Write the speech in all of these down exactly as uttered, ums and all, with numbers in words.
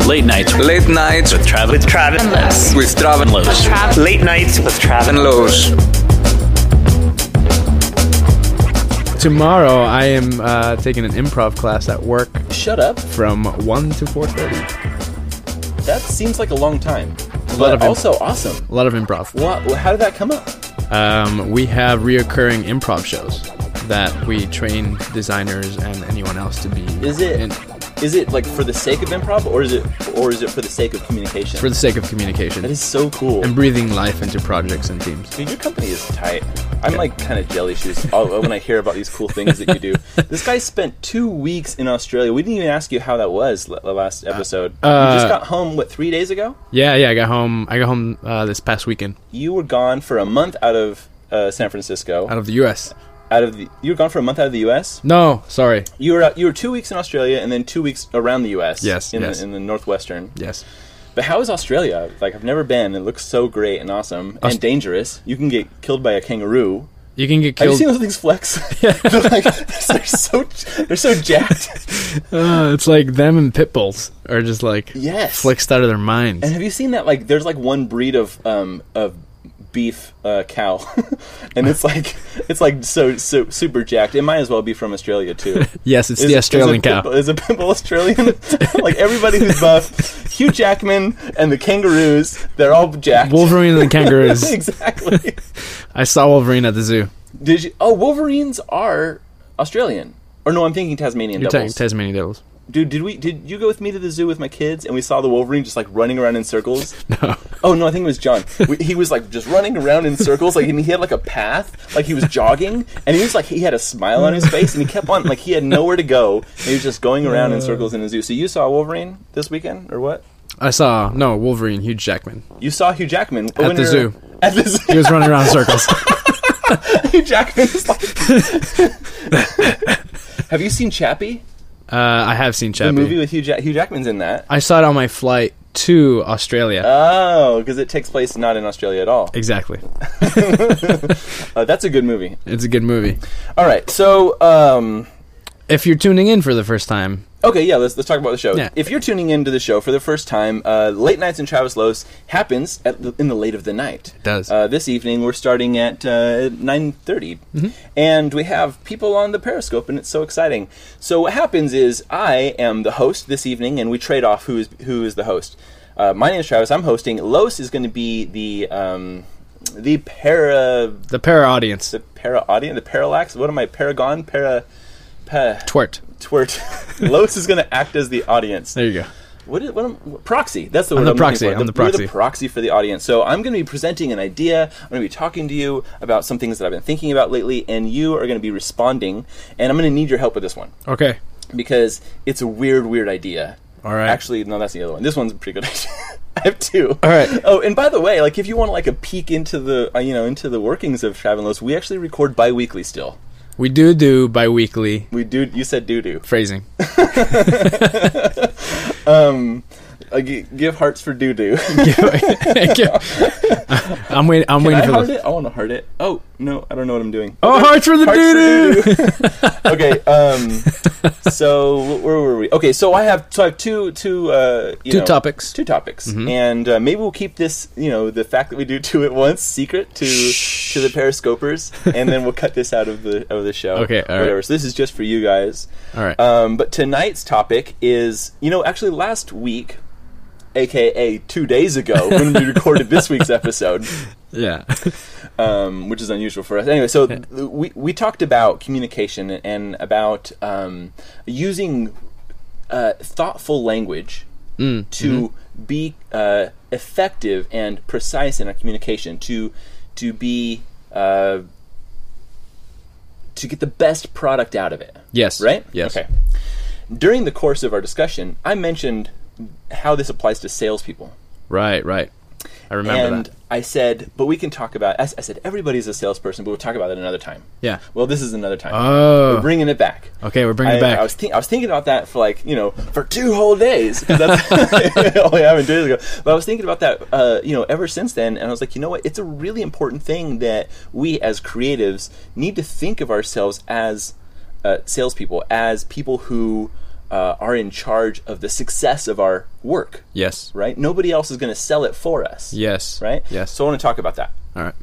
Late nights. Late nights with Trav. With Travis. And Los. with Trav and Los. Trav. Late nights with Travis. And Los. Tomorrow, I am uh, taking an improv class at work Shut up. from one to four thirty. That seems like a long time. lot But of im- also awesome. A lot of improv. What, how did that come up? Um, we have reoccurring improv shows that we train designers and anyone else to be. Is it in, is it like for the sake of improv, or is it or is it for the sake of communication? for the sake of communication That is so cool. and breathing life into projects and teams. Dude, your company is tight. I'm like kind of jelly shoes all- when I hear about these cool things that you do. This guy spent two weeks in Australia. We didn't even ask you how that was l- the last episode. Uh, you just got home, what, three days ago? Yeah, yeah. I got home. I got home uh, this past weekend You were gone for a month out of uh, San Francisco. out of the U S. Out of the, you were gone for a month out of the U S. No, sorry. You were out, you were two weeks in Australia and then two weeks around the U S. Yes, in yes. the in the northwestern. Yes. But how is Australia? Like I've never been. It looks so great and awesome Aust- and dangerous. You can get killed by a kangaroo. You can get Have you killed. seen those things flex? they're, like, they're so they're so jacked. Uh, it's like them and pit bulls are just like Yes. flexed out of their minds. And have you seen that? Like, there's like one breed of um of beef uh, cow, and it's like it's like so so super jacked. It might as well be from Australia too. Yes, it's Is- the Australian is a cow. pit bull- Is a pit bull Australian? Like everybody who's buff, Hugh Jackman and the kangaroos, they're all jacked. Wolverine and the kangaroos. Exactly. I saw Wolverine at the zoo. Did you? Oh, Wolverines are Australian. Or no, I'm thinking Tasmanian You're talking devils. Tasmanian devils. Dude, did we? Did you go with me to the zoo with my kids and we saw the Wolverine just like running around in circles? No. Oh no, I think it was John. We, he was like just running around in circles, like and he had like a path, like he was jogging, and he was like he had a smile on his face, and he kept on like he had nowhere to go, and he was just going around in circles in the zoo. So you saw Wolverine this weekend, or what? I saw no Wolverine, Hugh Jackman. You saw Hugh Jackman At when the you're- zoo. At the zoo, He was running around in circles. Hugh Jackman is like. Have you seen Chappie? Uh, I have seen The Chappie. movie with Hugh, ja- Hugh Jackman's in that. I saw it on my flight to Australia. Oh, because it takes place not in Australia at all. exactly. Uh, that's a good movie. It's a good movie. All right, so um, If you're tuning in for the first time, okay, yeah, let's let's talk about the show. Yeah. If you're tuning into the show for the first time, uh, Late Nights in Travis Los happens at the, in the late of the night. it does. Uh, this evening we're starting at uh, nine thirty, Mm-hmm. and we have people on the Periscope, and it's so exciting. So what happens is I am the host this evening, and we trade off who is who is the host. Uh, my name is Travis. I'm hosting. Los is going to be the um, the para the para audience. the para audience, the parallax. What am I? Paragon, para, pa, Twert. twert. Los is going to act as the audience. There you go. What is what? Am, what- proxy. That's the I'm word the I'm proxy, looking for. I'm the You're proxy. the proxy for the audience. So I'm going to be presenting an idea. I'm going to be talking to you about some things that I've been thinking about lately, and you are going to be responding. And I'm going to need your help with this one Okay. because it's a weird, weird idea. All right. Actually, no, that's the other one. This one's a pretty good idea. I have two. All right. Oh, and by the way, like if you want like a peek into the uh, you know into the workings of Travelos, we actually record bi-weekly still. We do do bi-weekly We do. You said doo doo. phrasing. Um, uh, g- give hearts for doo doo. I'm waiting. I'm Can waiting I for heart the. it? I want to heart it. Oh no, I don't know what I'm doing. Oh, hearts for the Hearts for doo doo. Okay. Um. So where were we? Okay. So I have so I have two two uh you Two know, topics. Two topics, and uh, maybe we'll keep this you know the fact that we do two at once secret to to the Periscopers, and then we'll cut this out of the of the show. Okay, all right. Whatever. So this is just for you guys. All right. Um. But tonight's topic is you know actually last week, aka two days ago when we recorded this week's episode. Yeah. Um, which is unusual for us. Anyway, so th- we we talked about communication and about um, using uh, thoughtful language Mm, to be uh, effective and precise in our communication. To to be uh, to get the best product out of it. Yes. Right? Yes. Okay. During the course of our discussion, I mentioned how this applies to salespeople. Right. Right. I remember and that. I said, but we can talk about. I, I said everybody's a salesperson, but we'll talk about it another time. Yeah. Well, this is another time. Oh. We're bringing it back. Okay, we're bringing I, it back. I was think, I was thinking about that for like you know for two whole days because that's only happened two days ago. But I was thinking about that uh, you know ever since then, and I was like, you know what? It's a really important thing that we as creatives need to think of ourselves as uh, salespeople, as people who uh, are in charge of the success of our work, Yes. right? Nobody else is going to sell it for us, Yes. right? Yes. So I want to talk about that. All right.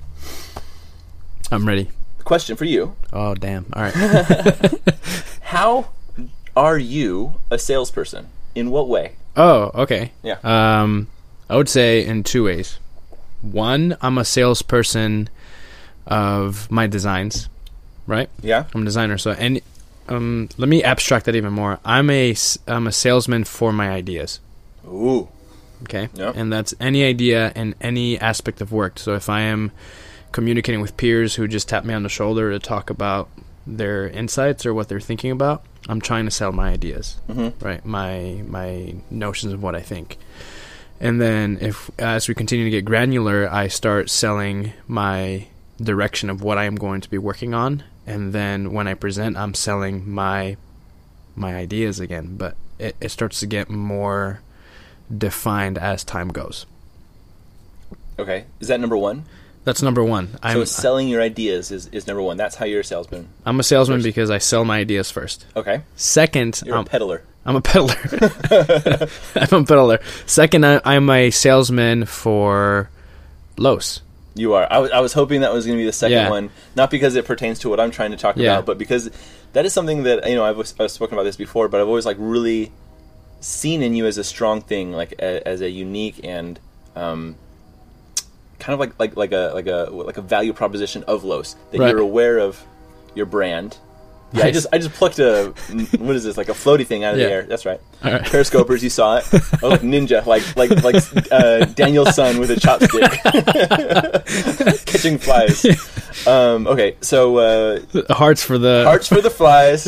I'm ready. Question for you. Oh, damn. All right. How are you a salesperson? In what way? Oh, okay. Yeah. Um, I would say in two ways. One, I'm a salesperson of my designs, right? Yeah. I'm a designer, so and um, let me abstract that even more. I'm a s- I'm a salesman for my ideas. Ooh. Okay. Yep. And that's any idea in any aspect of work. So if I am communicating with peers who just tap me on the shoulder to talk about their insights or what they're thinking about, I'm trying to sell my ideas, Mm-hmm. right? My my notions of what I think. And then if as we continue to get granular, I start selling my direction of what I am going to be working on. And then when I present, I'm selling my my ideas again. But it, it starts to get more defined as time goes. Okay. Is that number one? That's number one. So I'm, selling your ideas is, is number one. That's how you're a salesman. I'm a salesman First. because I sell my ideas first. Okay. Second, You're um, a peddler. I'm a peddler. I'm a peddler. Second, I, I'm a salesman for Los. You are. I, w- I was hoping that was going to be the second Yeah. one, not because it pertains to what I'm trying to talk Yeah. about, but because that is something that, you know, I've, I've spoken about this before, but I've always like really seen in you as a strong thing, like a, as a unique and um, kind of like, like like a like a like a value proposition of Los, that Right. you're aware of your brand. Yeah, I Nice. just I just plucked a what is this, like a floaty thing out of Yeah. the air. That's right. All right. Periscopers, you saw it. Oh, like ninja, like like like uh, Daniel's son with a chopstick, catching flies. Um, okay, so uh, Hearts for the... hearts for the flies.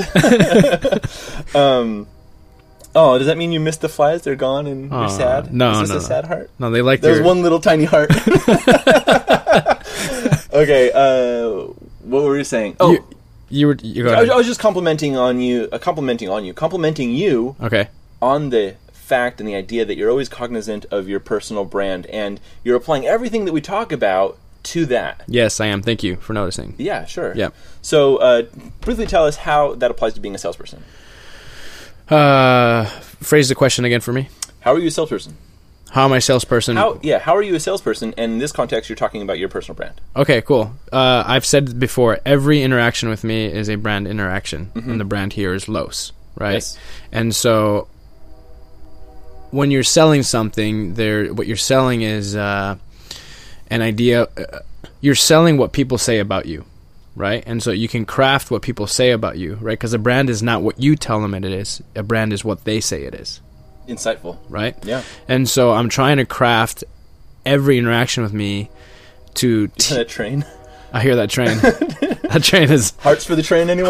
um, oh, does that mean you missed the flies? They're gone and Aw, you're sad? no, is this no, a no. sad heart? No, they like There's your... one little tiny heart. Okay, uh, what were you saying? Oh. You, you were... You go I was, ahead. I was just complimenting on you, uh, complimenting on you, complimenting you Okay. on the fact and the idea that you're always cognizant of your personal brand, and you're applying everything that we talk about to that. Yes, I am. Thank you for noticing. Yeah, sure. Yeah. So, uh, briefly tell us how that applies to being a salesperson. Uh, phrase the question again for me. How are you a salesperson? How am I a salesperson? How? Yeah. How are you a salesperson? And in this context, you're talking about your personal brand. Okay, cool. Uh, I've said before, every interaction with me is a brand interaction, and the brand here is Los, right? Yes. And so, when you're selling something, there, what you're selling is uh, an idea. Uh, you're selling what people say about you, right? And so you can craft what people say about you, right? Because a brand is not what you tell them it is. A brand is what they say it is, Insightful. right? Yeah. And so I'm trying to craft every interaction with me to. T- That train. I hear that train. That train is Hearts for the train, anyone?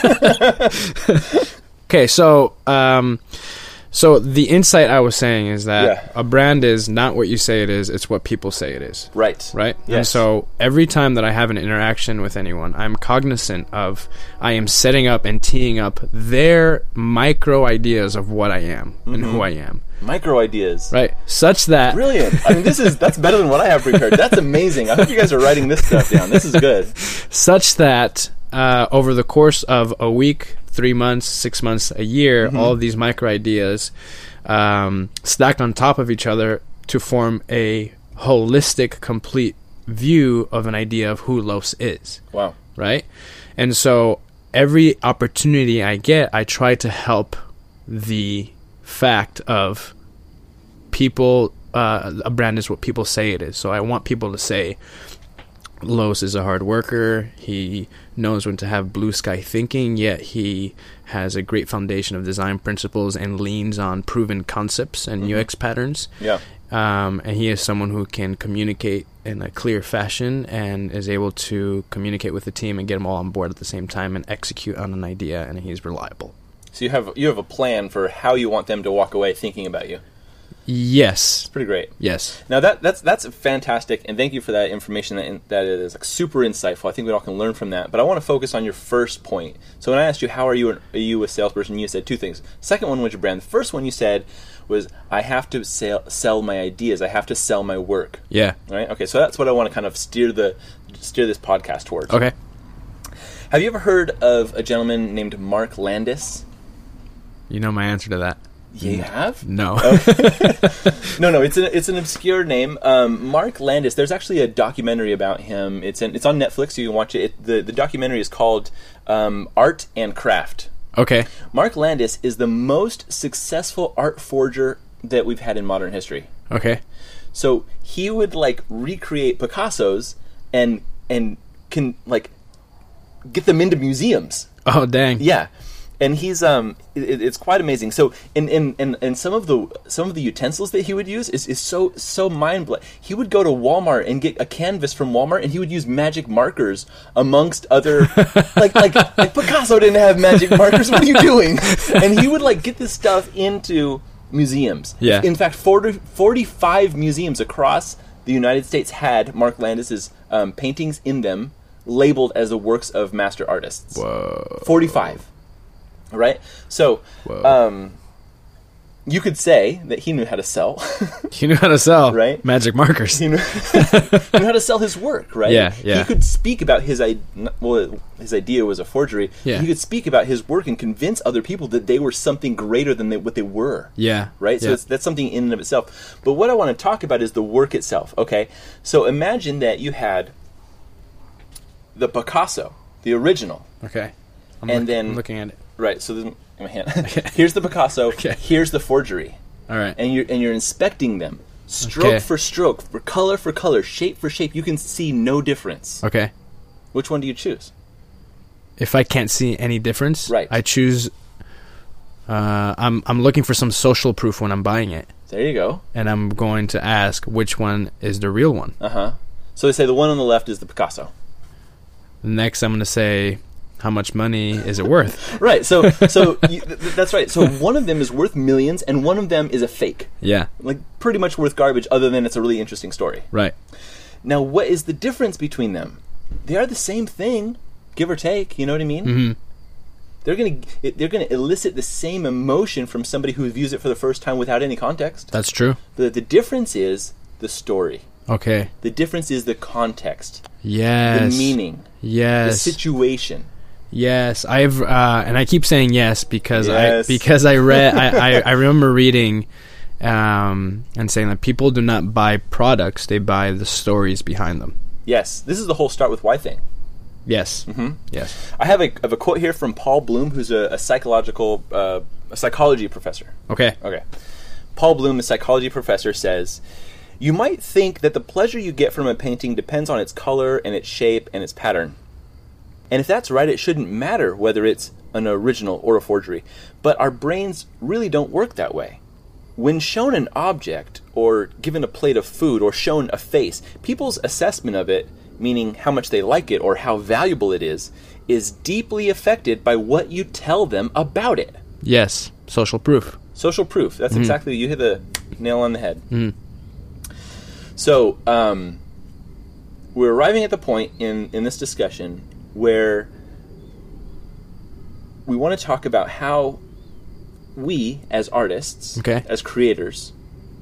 hard. Okay, so um, so the insight I was saying is that Yeah. a brand is not what you say it is; it's what people say it is. Right. Right? And Yes. so every time that I have an interaction with anyone, I'm cognizant of I am setting up and teeing up their micro ideas of what I am and who I am. Micro ideas. Right? Such that Brilliant. I mean, this is that's better than what I have prepared. That's amazing. I hope you guys are writing this stuff down. This is good. such that uh, over the course of a week, three months, six months, a year, Mm-hmm. all of these micro ideas um, stacked on top of each other to form a holistic, complete view of an idea of who Los is, Wow. right? And so every opportunity I get, I try to help the fact of people, uh, a brand is what people say it is. So I want people to say, Los is a hard worker. He knows when to have blue sky thinking, yet he has a great foundation of design principles and leans on proven concepts and U X patterns. Yeah. Um, and he is someone who can communicate in a clear fashion and is able to communicate with the team and get them all on board at the same time and execute on an idea, and he's reliable. So you have you have a plan for how you want them to walk away thinking about you. Yes. Pretty great. Yes. Now that that's that's fantastic, and thank you for that information. That that is like super insightful. I think we all can learn from that. But I want to focus on your first point. So when I asked you how are you an, are you a salesperson, you said two things. Second one was your brand. The first one you said was I have to sell sell my ideas. I have to sell my work. Yeah. Right. Okay. So that's what I want to kind of steer the steer this podcast towards. Okay. Have you ever heard of a gentleman named Mark Landis? You know my answer to that. You have? No. No, no, it's an it's an obscure name. Um, Mark Landis. There's actually a documentary about him. It's in, it's on Netflix, so you can watch it. it the the documentary is called um, Art and Craft. Okay. Mark Landis is the most successful art forger that we've had in modern history. Okay. So he would like recreate Picasso's and and can like get them into museums. Oh, dang. Yeah. And he's um, it, it's quite amazing. So, in, in, in, in some of the some of the utensils that he would use is, is so so mind blowing. He would go to Walmart and get a canvas from Walmart, and he would use magic markers amongst other like like like Picasso didn't have magic markers. What are you doing? And he would like get this stuff into museums. Yeah. In fact, forty, forty-five museums across the United States had Mark Landis's um, paintings in them, labeled as the works of master artists. Whoa. forty-five. Right? So, um, you could say that he knew how to sell. He knew how to sell Right? magic markers. He knew, knew how to sell his work, right? Yeah, yeah. He could speak about his idea. Well, his idea was a forgery. Yeah. He could speak about his work and convince other people that they were something greater than they, what they were. Yeah. Right? So yeah. it's, that's something in and of itself. But what I want to talk about is the work itself, okay? So imagine that you had the Picasso, the original. Okay. I'm And look- then- I'm looking at it. Right, so this is my hand. Here's the Picasso, Okay. here's the forgery. All right. And you're and you're inspecting them. Stroke Okay. for stroke, for color for color, shape for shape. You can see no difference. Okay. Which one do you choose? If I can't see any difference, Right. I choose. Uh, I'm I'm looking for some social proof when I'm buying it, There you go. and I'm going to ask which one is the real one. Uh-huh. So they say the one on the left is the Picasso. Next, I'm going to say, how much money is it worth? Right, so so you, th- th- that's right. So one of them is worth millions, and one of them is a fake. Yeah. Like, pretty much worth garbage, other than it's a really interesting story. Right. Now, what is the difference between them? They are the same thing, give or take, you know what I mean? Mm-hmm. They're going to they're going to elicit the same emotion from somebody who views it for the first time without any context. That's true. The the difference is the story. Okay. The difference is the context, Yes. the meaning, the Yes. situation. Yes, I've uh, and I keep saying yes because Yes. I because I read I, I, I remember reading um, and saying that people do not buy products; they buy the stories behind them. Yes, this is the whole start with why thing. Yes, Mhm. yes. I have a, I have a quote here from Paul Bloom, who's a, a psychological uh, a psychology professor. Okay, Okay, Paul Bloom, a psychology professor, says, "You might think that the pleasure you get from a painting depends on its color and its shape and its pattern. And if that's right, it shouldn't matter whether it's an original or a forgery. But our brains really don't work that way. When shown an object, or given a plate of food, or shown a face, people's assessment of it, meaning how much they like it or how valuable it is, is deeply affected by what you tell them about it." yes. Social proof. Social proof. That's Mm-hmm. exactly, you hit the nail on the head. Mm. So, um, we're arriving at the point in, in this discussion where we want to talk about how we, as artists, Okay. as creators,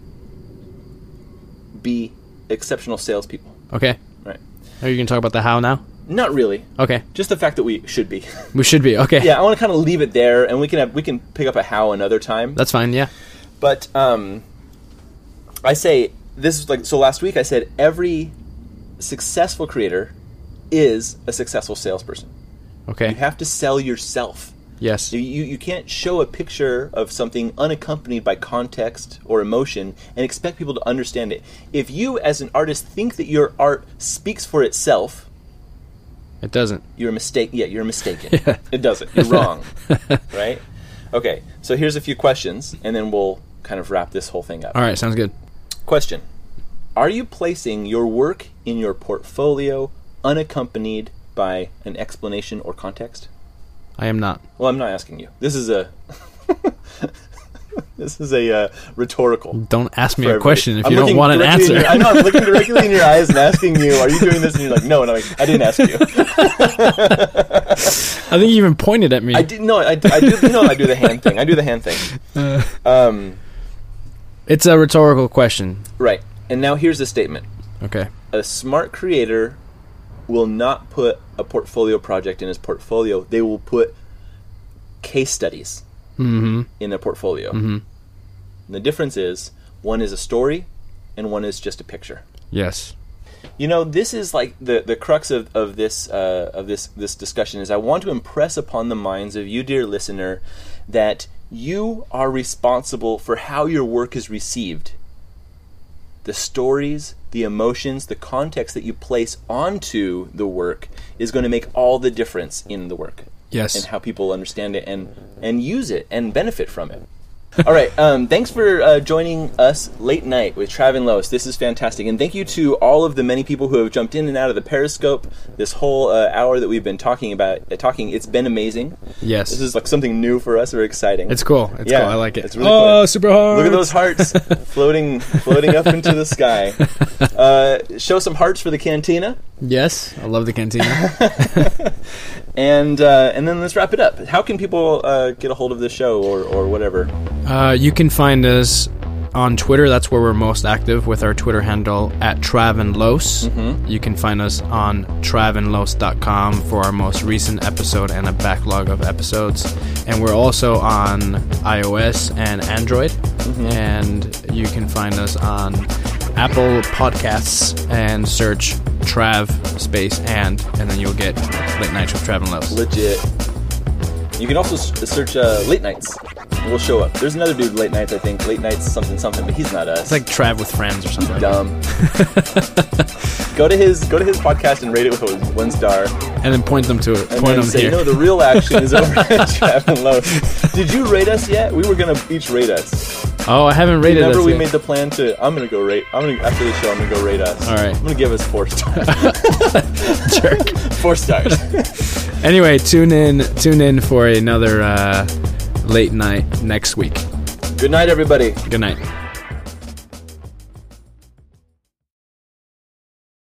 be exceptional salespeople. Okay. Right? Are you gonna talk about the how now? Not really. Okay. Just the fact that we should be. We should be. Okay. Yeah, I want to kind of leave it there, and we can have, we can pick up a how another time. That's fine. Yeah. But um, I say this is like so. Last week I said every successful creator is a successful salesperson. Okay. You have to sell yourself. Yes. You you can't show a picture of something unaccompanied by context or emotion and expect people to understand it. If you, as an artist, think that your art speaks for itself, It doesn't. you're a mistake. Yeah, you're mistaken. It doesn't. You're wrong. Right? Okay. So here's a few questions, and then we'll kind of wrap this whole thing up. All right. Sounds good. Question: are you placing your work in your portfolio unaccompanied by an explanation or context? I am not. Well, I'm not asking you. This is a this is a uh, rhetorical. Don't ask me for a everybody. question if I'm you don't looking want an directly in answer. your- I know. I'm looking directly in your eyes and asking you, "Are you doing this?" And you're like, "No." And I'm like, "I didn't ask you." I think you even pointed at me. I didn't. No, I, I do. You know, I do the hand thing. I do the hand thing. Uh, Um, it's a rhetorical question. right. And now here's the statement. Okay. A smart creator will not put a portfolio project in his portfolio. They will put case studies. mm-hmm. in their portfolio. Mm-hmm. And the difference is one is a story and one is just a picture. Yes. You know, this is like the, the crux of, of this uh, of this this discussion is I want to impress upon the minds of you, dear listener, that you are responsible for how your work is received. The stories, the emotions, the context that you place onto the work is going to make all the difference in the work. Yes. And how people understand it and, and use it and benefit from it. All right. Um, thanks for uh, joining us late night with Trav and Los. This is fantastic. And thank you to all of the many people who have jumped in and out of the Periscope this whole uh, hour that we've been talking about. Uh, talking. It's been amazing. Yes. This is like something new for us. Very exciting. It's cool. It's yeah, cool. I like it. It's really oh, cool. super hearts. Look at those hearts floating floating up into the sky. Uh, show some hearts for the Cantina. Yes. I love the Cantina. And uh, and then let's wrap it up. How can people uh, get a hold of the show or, or whatever? Uh, you can find us on Twitter. That's where we're most active with our Twitter handle at Travenlos. Mm-hmm. You can find us on travenlos dot com for our most recent episode and a backlog of episodes. And we're also on iOS and Android. Mm-hmm. And you can find us on Apple Podcasts and search Trav space and and then you'll get Late Nights with Trav and Los. Legit. You can also s- search uh, Late Nights. We'll show up. There's another dude, Late Nights, I think. Late Nights something something, but he's not us. It's like Trav with Friends or something. Dumb. go to his go to his podcast and rate it with a one star. And then point them to it. And point then them say, here. no, the real action is over at Trav and Los. Did you rate us yet? We were gonna each rate us. Oh, I haven't rated us Remember we yet. made the plan to, I'm going to go rate, I'm going to, after the show, I'm going to go rate us. All right. I'm going to give us four stars. Jerk. Four stars. Anyway, tune in tune in for another uh, late night next week. Good night, everybody. Good night.